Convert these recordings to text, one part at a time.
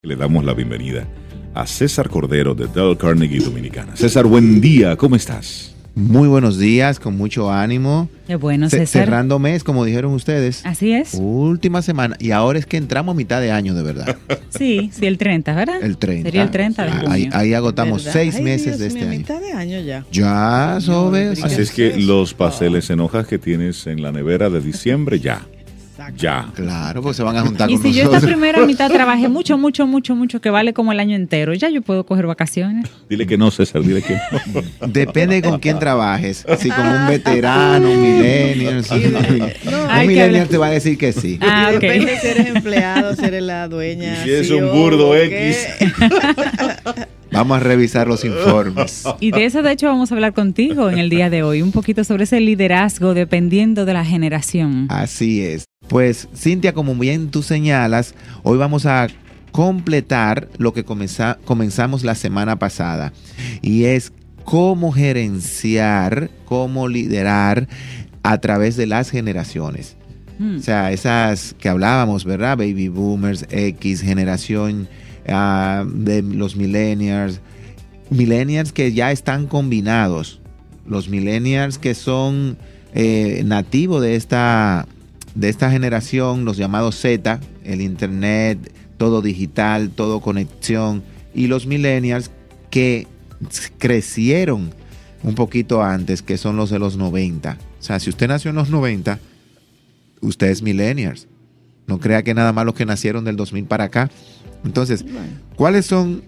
Le damos la bienvenida a César Cordero de Dale Carnegie Dominicana. César, buen día, ¿cómo estás? Muy buenos días, con mucho ánimo. Qué bueno, César. Cerrando mes, como dijeron ustedes. Así es. Última semana. Y ahora es que entramos a mitad de año, de verdad. Sí, el 30, ¿verdad? El 30. Sería el 30 de junio. Ahí agotamos ¿verdad? 6 meses Dios de este mío, año. mitad de año ya. Ya, Sobe. Así es que los pasteles en hojas que tienes en la nevera de diciembre, ya. Ya. Claro, pues se van a juntar Y con si yo nosotros. esta primera mitad trabajé mucho, que vale como el año entero, ya yo puedo coger vacaciones. Dile que no, César, dile que no. Depende con quién trabajes. Si con un veterano, un millennial. Un millennial te va a decir que sí. Ah, ok. Depende si eres empleado, si eres la dueña. Y si es un CEO, burdo ¿qué? X. Vamos a revisar los informes. Y de eso, de hecho, vamos a hablar contigo en el día de hoy, un poquito sobre ese liderazgo dependiendo de la generación. Así es. Pues, Cintia, como bien tú señalas, hoy vamos a completar lo que comenzamos la semana pasada. Y es cómo gerenciar, cómo liderar a través de las generaciones. O sea, esas que hablábamos, ¿verdad? Baby boomers, X, generación de los millennials. Millennials que ya están combinados. Los millennials que son nativos de esta generación, los llamados Z, el internet, todo digital, todo conexión, y los millennials que crecieron un poquito antes, que son los de los 90. O sea, si usted nació en los 90, usted es millennials. No crea que nada más los que nacieron del 2000 para acá. Entonces, ¿cuáles son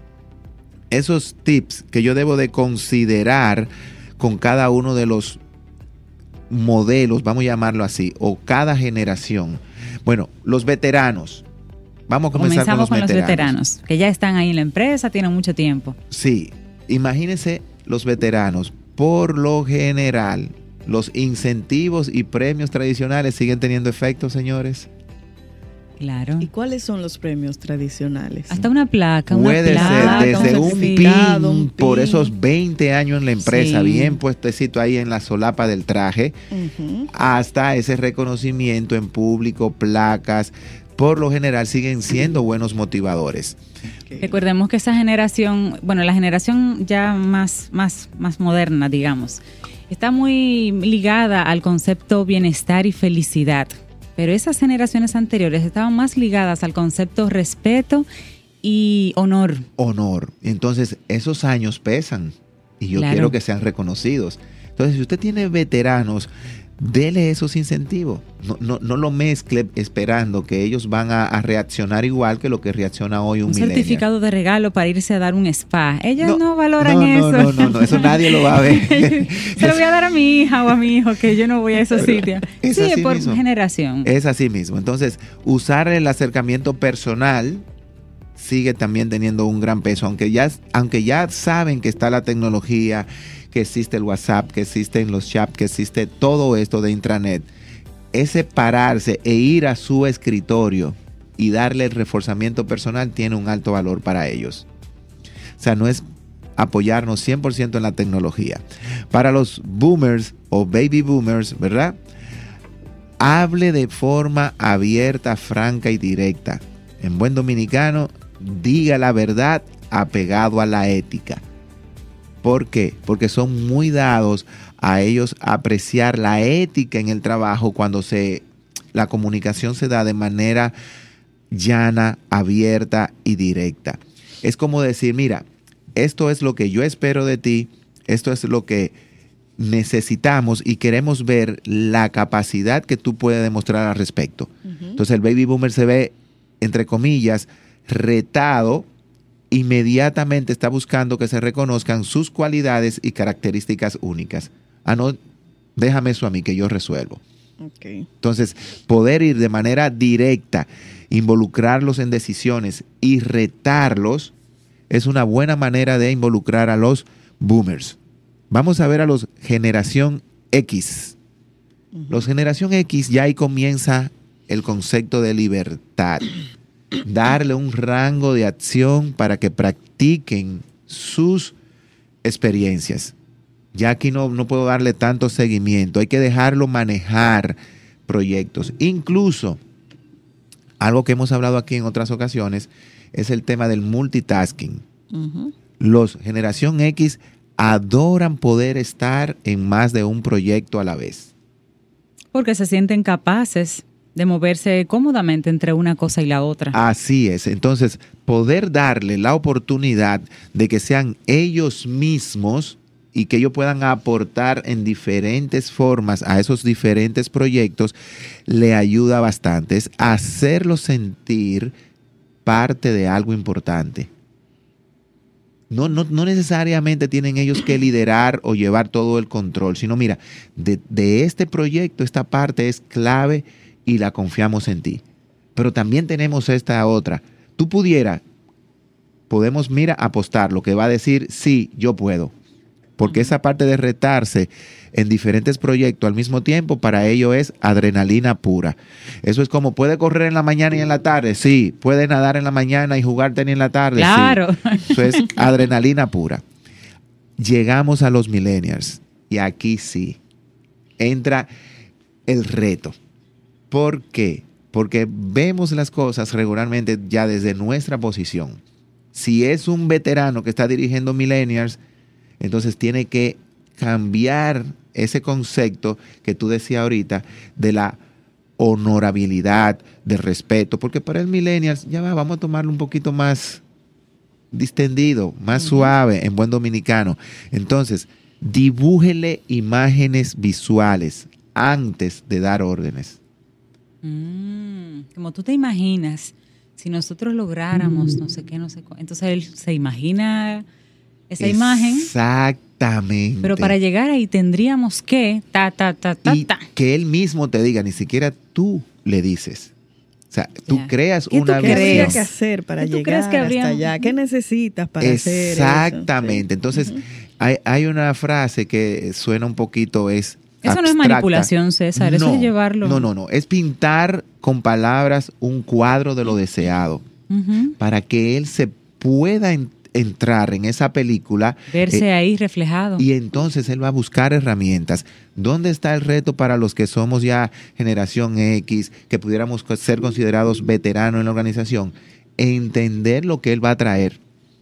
esos tips que yo debo de considerar con cada uno de los modelos, vamos a llamarlo así, o cada generación? Bueno, los veteranos. Vamos a comenzar Comenzamos con los veteranos, que ya están ahí en la empresa, tienen mucho tiempo. Sí, imagínense los veteranos. Por lo general, los incentivos y premios tradicionales siguen teniendo efecto, señores. Claro. ¿Y cuáles son los premios tradicionales? Hasta una placa, Puede ser desde un pin por esos 20 años en la empresa, Sí. bien puestecito ahí en la solapa del traje, hasta ese reconocimiento en público, placas. Por lo general siguen siendo buenos motivadores. Recordemos que esa generación, bueno, la generación ya más moderna, digamos, está muy ligada al concepto bienestar y felicidad. Pero esas generaciones anteriores estaban más ligadas al concepto respeto y honor. Honor. Entonces, esos años pesan y yo Claro. quiero que sean reconocidos. Entonces, si usted tiene veteranos, dele esos incentivos. No lo mezcle esperando que ellos van a reaccionar igual que lo que reacciona hoy un millennial. Certificado de regalo para irse a dar un spa. Ellas no valoran eso. No, eso nadie lo va a ver. Se lo voy a dar a mi hija o a mi hijo, que yo no voy a esos sitios. Es Sí, así por mismo. generación. Es así mismo. Entonces, usar el acercamiento personal sigue también teniendo un gran peso, aunque ya saben que está la tecnología, que existe el WhatsApp, que existen los chats, que existe todo esto de intranet. Ese pararse e ir a su escritorio y darle el reforzamiento personal tiene un alto valor para ellos. O sea, no es apoyarnos 100% en la tecnología. Para los boomers o baby boomers, ¿verdad? Hable de forma abierta, franca y directa. En buen dominicano, diga la verdad apegado a la ética. ¿Por qué? Porque son muy dados a ellos apreciar la ética en el trabajo cuando la comunicación se da de manera llana, abierta y directa. Es como decir, mira, esto es lo que yo espero de ti, esto es lo que necesitamos y queremos ver la capacidad que tú puedes demostrar al respecto. Entonces el baby boomer se ve, entre comillas, retado. Inmediatamente está buscando que se reconozcan sus cualidades y características únicas. No, déjame eso a mí que yo resuelvo. Okay. Entonces, poder ir de manera directa, involucrarlos en decisiones y retarlos es una buena manera de involucrar a los boomers. Vamos a ver a los generación X. Los generación X, ya ahí comienza el concepto de libertad. Darle un rango de acción para que practiquen sus experiencias. Ya aquí no puedo darle tanto seguimiento. Hay que dejarlo manejar proyectos. Incluso, algo que hemos hablado aquí en otras ocasiones, es el tema del multitasking. Ujú. Los generación X adoran poder estar en más de un proyecto a la vez. Porque se sienten capaces de moverse cómodamente entre una cosa y la otra. Así es. Entonces, poder darle la oportunidad de que sean ellos mismos y que ellos puedan aportar en diferentes formas a esos diferentes proyectos, le ayuda bastante. Es hacerlos sentir parte de algo importante. No necesariamente tienen ellos que liderar o llevar todo el control, sino mira, de este proyecto, esta parte es clave y la confiamos en ti. Pero también tenemos esta otra. Tú podemos, mira, apostar lo que va a decir, sí, yo puedo. Porque esa parte de retarse en diferentes proyectos al mismo tiempo, para ello es adrenalina pura. Eso es como, ¿puede correr en la mañana y en la tarde? Sí. ¿Puede nadar en la mañana y jugar tenis en la tarde? Claro. Sí. Eso es adrenalina pura. Llegamos a los millennials y aquí sí entra el reto. ¿Por qué? Porque vemos las cosas regularmente ya desde nuestra posición. Si es un veterano que está dirigiendo millennials, entonces tiene que cambiar ese concepto que tú decías ahorita de la honorabilidad, del respeto, porque para el millennials vamos a tomarlo un poquito más distendido, más suave, en buen dominicano. Entonces, dibújele imágenes visuales antes de dar órdenes. Como tú te imaginas, si nosotros lográramos no sé qué, no sé cuál, entonces él se imagina esa imagen. Exactamente. Pero para llegar ahí tendríamos que y que él mismo te diga, ni siquiera tú le dices. O sea, tú Ya. creas ¿Qué tú una ¿Qué habría visión. que hacer para ¿Qué tú llegar crees que habría? hasta allá? ¿Qué necesitas para hacer eso? Exactamente. Entonces, hay una frase que suena un poquito, es Eso no es abstracta. manipulación, César, eso es llevarlo. No. Es pintar con palabras un cuadro de lo deseado Ujú. para que él se pueda entrar en esa película. Verse ahí reflejado. Y entonces él va a buscar herramientas. ¿Dónde está el reto para los que somos ya generación X, que pudiéramos ser considerados veteranos en la organización? Entender lo que él va a traer.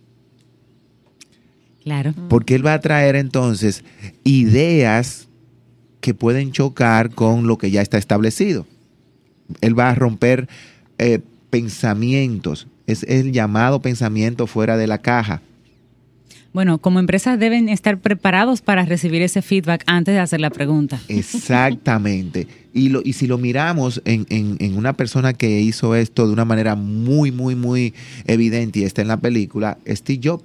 Claro. Porque él va a traer entonces ideas que pueden chocar con lo que ya está establecido. Él va a romper pensamientos. Es el llamado pensamiento fuera de la caja. Bueno, como empresas deben estar preparados para recibir ese feedback antes de hacer la pregunta. Exactamente. Y si lo miramos en una persona que hizo esto de una manera muy, muy, muy evidente y está en la película, Steve Jobs.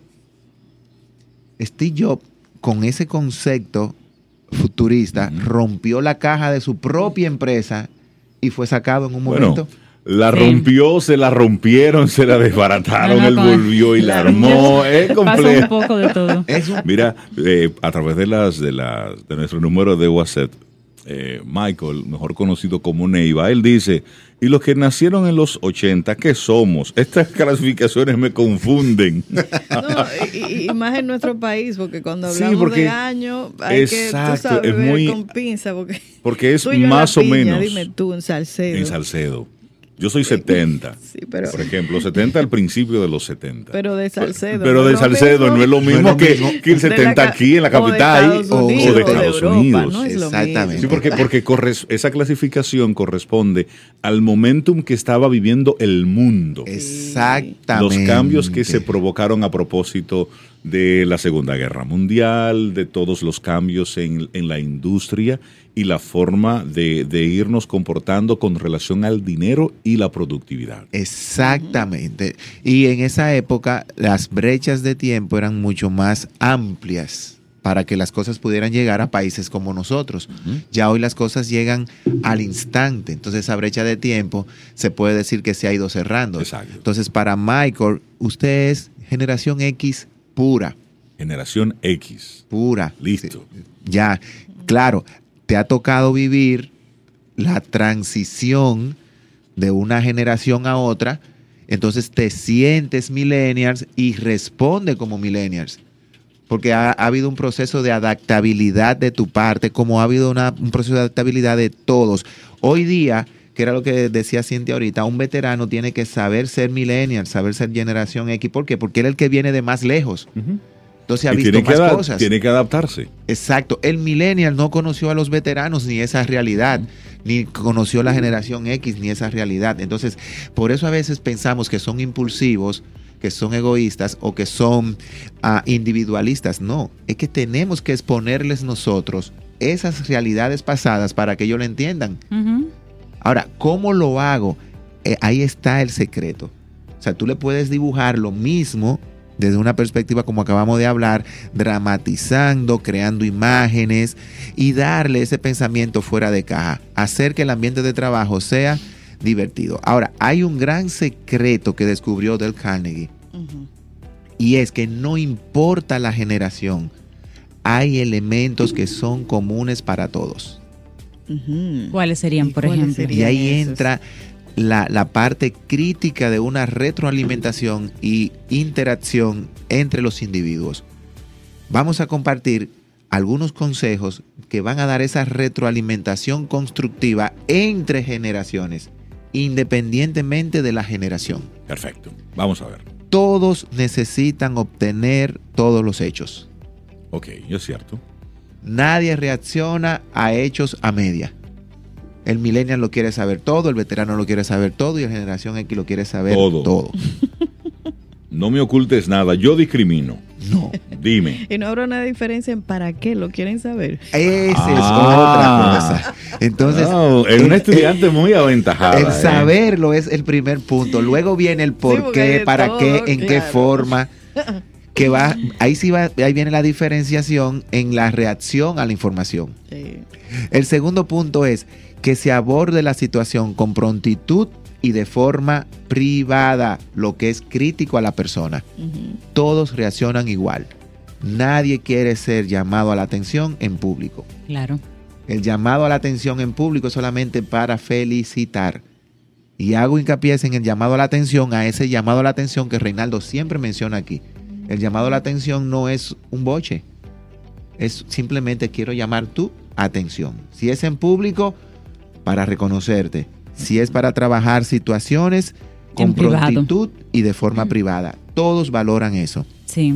Steve Jobs, con ese concepto futurista, rompió la caja de su propia empresa y fue sacado en un momento. La rompió, se la rompieron, se la desbarataron, él volvió y la armó. Es Pasó complejo. un poco de todo. Mira, a través de nuestro número de WhatsApp, Michael, mejor conocido como Neiva, él dice, y los que nacieron en los 80, ¿qué somos? Estas clasificaciones me confunden. No, y más en nuestro país, porque cuando Sí, hablamos porque- de años hay exacto, que, tú sabes, es ver muy- con pinza, porque es tú y yo más la o piña, menos Dime tú, en Salcedo. en Salcedo. Yo soy 70. Sí, pero, Por ejemplo, 70 al principio de los 70. pero de Salcedo. Pero de Salcedo no es lo mismo No es lo que mismo. que el 70 aquí en la capital o de o Estados de Unidos, Estados Europa, Unidos. no es lo Exactamente. Sí, mismo. porque esa clasificación corresponde al momentum que estaba viviendo el mundo. Exactamente. Los cambios que se provocaron a propósito de la Segunda Guerra Mundial, de todos los cambios en la industria y la forma de irnos comportando con relación al dinero y la productividad. Exactamente. Y en esa época las brechas de tiempo eran mucho más amplias para que las cosas pudieran llegar a países como nosotros. Ya hoy las cosas llegan al instante. Entonces esa brecha de tiempo se puede decir que se ha ido cerrando. Exacto. Entonces para Michael, usted es generación X pura. Generación X. Pura. Listo. Ya, claro, te ha tocado vivir la transición de una generación a otra, entonces te sientes millennials y responde como millennials. Porque ha habido un proceso de adaptabilidad de tu parte, como ha habido un proceso de adaptabilidad de todos. Hoy día, que era lo que decía Cintia ahorita, un veterano tiene que saber ser millennial, saber ser generación X. ¿Por qué? Porque él es el que viene de más lejos. Entonces ha visto más cosas. Tiene que adaptarse. Exacto. El millennial no conoció a los veteranos ni esa realidad, ni conoció la generación X ni esa realidad. Entonces, por eso a veces pensamos que son impulsivos, que son egoístas o que son individualistas. No, es que tenemos que exponerles nosotros esas realidades pasadas para que ellos lo entiendan. Ahora, ¿cómo lo hago? Ahí está el secreto. O sea, tú le puedes dibujar lo mismo desde una perspectiva como acabamos de hablar, dramatizando, creando imágenes y darle ese pensamiento fuera de caja, hacer que el ambiente de trabajo sea divertido. Ahora, hay un gran secreto que descubrió Dale Carnegie y es que no importa la generación, hay elementos que son comunes para todos. ¿Cuáles serían, por ejemplo? Y ahí entra la parte crítica de una retroalimentación y interacción entre los individuos. Vamos a compartir algunos consejos que van a dar esa retroalimentación constructiva entre generaciones, independientemente de la generación. Perfecto. Vamos a ver. Todos necesitan obtener todos los hechos. Ok, es cierto. Nadie reacciona a hechos a media. El millennial lo quiere saber todo, el veterano lo quiere saber todo y la generación X lo quiere saber todo. No me ocultes nada, yo discrimino. No. Dime. Y no habrá una diferencia en para qué lo quieren saber. Esa es otra cosa. Entonces, es un estudiante muy aventajado. El saberlo es el primer punto. Luego viene el por qué, para todo, qué, en qué forma. Que va, ahí viene la diferenciación en la reacción a la información. Sí. El segundo punto es que se aborde la situación con prontitud y de forma privada, lo que es crítico a la persona. Todos reaccionan igual. Nadie quiere ser llamado a la atención en público. Claro. El llamado a la atención en público es solamente para felicitar. Y hago hincapié en el llamado a la atención, a ese llamado a la atención que Reinaldo siempre menciona aquí. El llamado a la atención no es un boche. Es simplemente quiero llamar tu atención. Si es en público, para reconocerte. Si es para trabajar situaciones con prontitud y de forma privada. Todos valoran eso. Sí.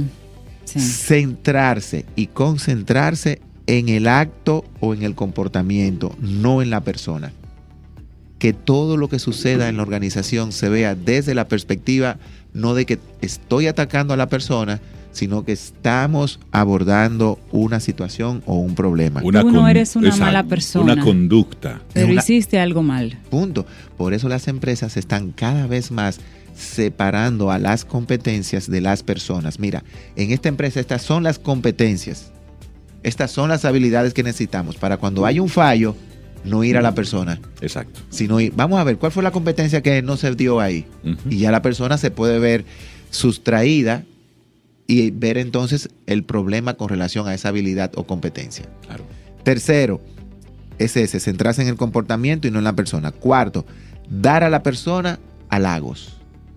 Centrarse y concentrarse en el acto o en el comportamiento, no en la persona. Que todo lo que suceda en la organización se vea desde la perspectiva no de que estoy atacando a la persona, sino que estamos abordando una situación o un problema. Tú no eres una mala persona. Una conducta. Pero hiciste algo mal. Punto. Por eso las empresas están cada vez más separando a las competencias de las personas. Mira, en esta empresa estas son las competencias. Estas son las habilidades que necesitamos para cuando hay un fallo, no ir a la persona. Exacto. Sino ir, vamos a ver, ¿cuál fue la competencia que no se dio ahí? Y ya la persona se puede ver sustraída y ver entonces el problema con relación a esa habilidad o competencia. Claro. Tercero, es ese, centrarse en el comportamiento y no en la persona. Cuarto, dar a la persona halagos.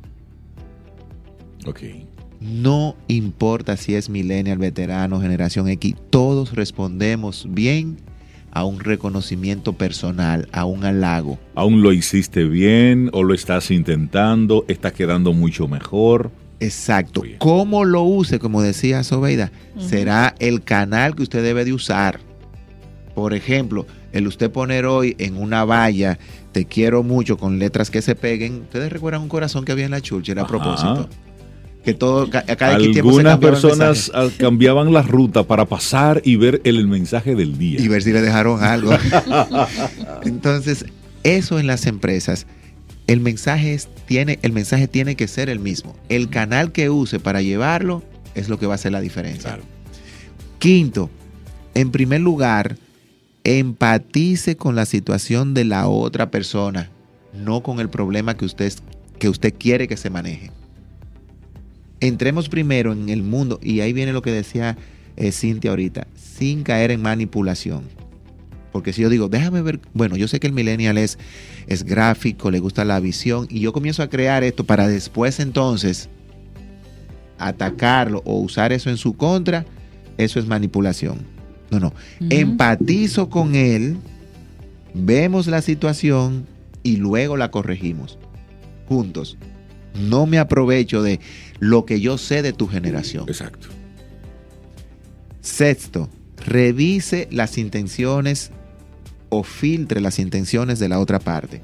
Ok. No importa si es millennial, veterano, generación X, todos respondemos bien a un reconocimiento personal, a un halago. Aún lo hiciste bien o lo estás intentando, está quedando mucho mejor. Exacto. Cómo lo use, como decía Sobeida, será el canal que usted debe de usar. Por ejemplo, el usted poner hoy en una valla, te quiero mucho, con letras que se peguen. ¿Ustedes recuerdan un corazón que había en la Churchill a propósito? Que todo, cada tiempo algunas personas cambiaban la ruta para pasar y ver el mensaje del día. Y ver si le dejaron algo. Entonces, eso en las empresas, el mensaje tiene que ser el mismo. El canal que use para llevarlo es lo que va a hacer la diferencia. Claro. Quinto, en primer lugar, empatice con la situación de la otra persona, no con el problema que usted quiere que se maneje. Entremos primero en el mundo, y ahí viene lo que decía Cintia ahorita, sin caer en manipulación. Porque si yo digo, déjame ver, bueno, yo sé que el millennial es gráfico, le gusta la visión, y yo comienzo a crear esto para después entonces atacarlo o usar eso en su contra, eso es manipulación. No. Empatizo con él, vemos la situación y luego la corregimos juntos. No me aprovecho de lo que yo sé de tu generación. Exacto. Sexto, revise las intenciones o filtre las intenciones de la otra parte.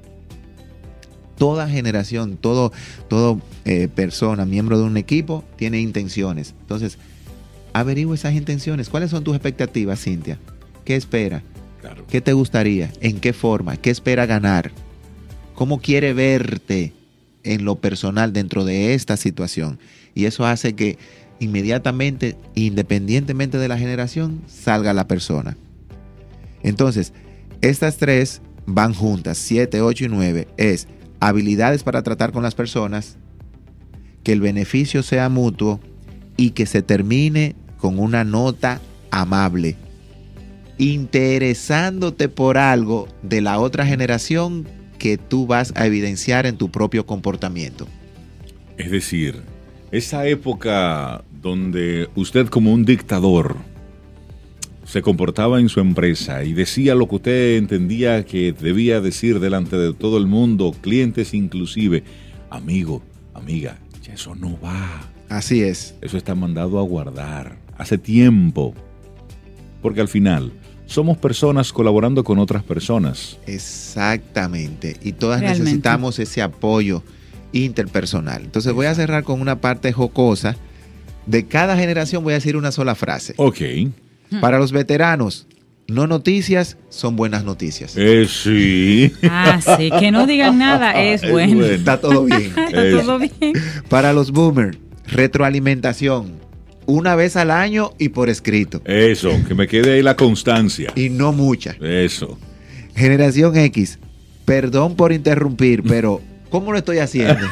Toda generación, todo persona, miembro de un equipo, tiene intenciones. Entonces, averigua esas intenciones. ¿Cuáles son tus expectativas, Cintia? ¿Qué espera? Claro. ¿Qué te gustaría? ¿En qué forma? ¿Qué espera ganar? ¿Cómo quiere verte en lo personal dentro de esta situación? Y eso hace que inmediatamente, independientemente de la generación, salga la persona. Entonces, estas tres van juntas, 7, 8 y 9, es habilidades para tratar con las personas, que el beneficio sea mutuo y que se termine con una nota amable, interesándote por algo de la otra generación que tú vas a evidenciar en tu propio comportamiento. Es decir, esa época donde usted como un dictador se comportaba en su empresa y decía lo que usted entendía que debía decir delante de todo el mundo, clientes inclusive, amigo, amiga, ya eso no va. Así es. Eso está mandado a guardar hace tiempo. Porque al final somos personas colaborando con otras personas. Exactamente. Y todas Realmente necesitamos ese apoyo interpersonal. Entonces voy a cerrar con una parte jocosa. De cada generación voy a decir una sola frase. Ok. Para los veteranos, no noticias son buenas noticias. Sí. Ah, sí, que no digan nada es bueno. Está todo bien. Está todo bien. Para los boomers, retroalimentación. Una vez al año y por escrito. Eso, que me quede ahí la constancia. Y no mucha. Eso. Generación X, perdón por interrumpir, pero ¿cómo lo estoy haciendo?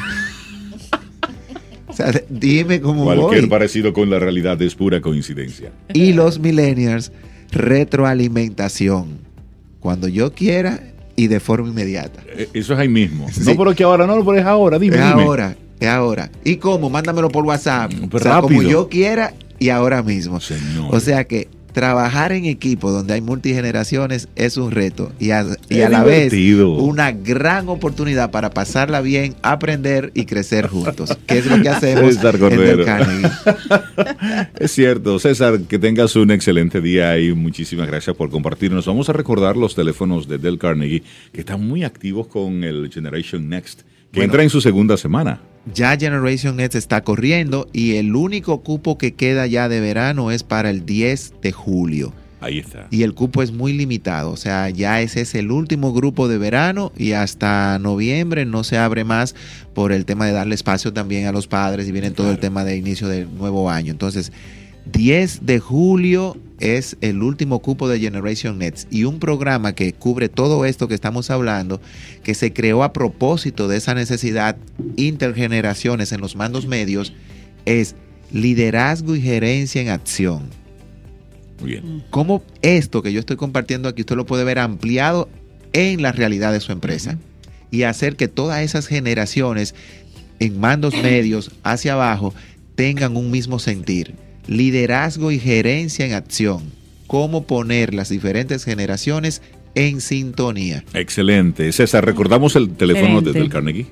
O sea, dime cómo Cualquier voy. parecido con la realidad es pura coincidencia. Y los millennials, retroalimentación. Cuando yo quiera y de forma inmediata. Eso es ahí mismo. Sí. No, pero que ahora no, pero es ahora. Dime, Es dime. ahora, es ahora. ¿Y cómo? Mándamelo por WhatsApp. Pero O sea, rápido. como yo quiera y ahora mismo. Señor. O sea que trabajar en equipo donde hay multigeneraciones es un reto y a la divertido. vez una gran oportunidad para pasarla bien, aprender y crecer juntos, que es lo que hacemos César en Cordero. Del Carnegie. Es cierto, César, que tengas un excelente día y muchísimas gracias por compartirnos. Vamos a recordar los teléfonos de Del Carnegie, que están muy activos con el Generation Next, que Bueno. entra en su segunda semana. Ya Generation X está corriendo y el único cupo que queda ya de verano es para el 10 de julio. Ahí está. Y el cupo es muy limitado, o sea, ya ese es el último grupo de verano y hasta noviembre no se abre más por el tema de darle espacio también a los padres y viene todo el tema de inicio del nuevo año. Entonces, 10 de julio es el último cupo de Generation Next y un programa que cubre todo esto que estamos hablando, que se creó a propósito de esa necesidad intergeneraciones en los mandos medios, es liderazgo y gerencia en acción. Muy bien. Cómo esto que yo estoy compartiendo aquí usted lo puede ver ampliado en la realidad de su empresa y hacer que todas esas generaciones en mandos medios hacia abajo tengan un mismo sentir. Liderazgo y gerencia en acción. Cómo poner las diferentes generaciones en sintonía. Excelente. César, recordamos el teléfono Excelente. de Del Carnegie.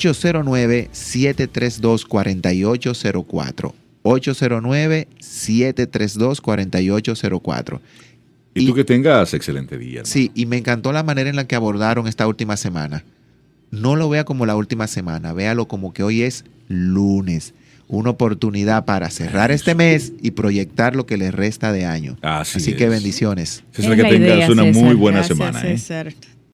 809-732-4804. 809-732-4804. Y tú que tengas excelente día, ¿no? Sí, y me encantó la manera en la que abordaron esta última semana. No lo vea como la última semana, véalo como que hoy es lunes. Una oportunidad para cerrar este mes y proyectar lo que le resta de año. Así Así es. que bendiciones. César, Es que la tengas idea, una César. muy buena Gracias, semana. César.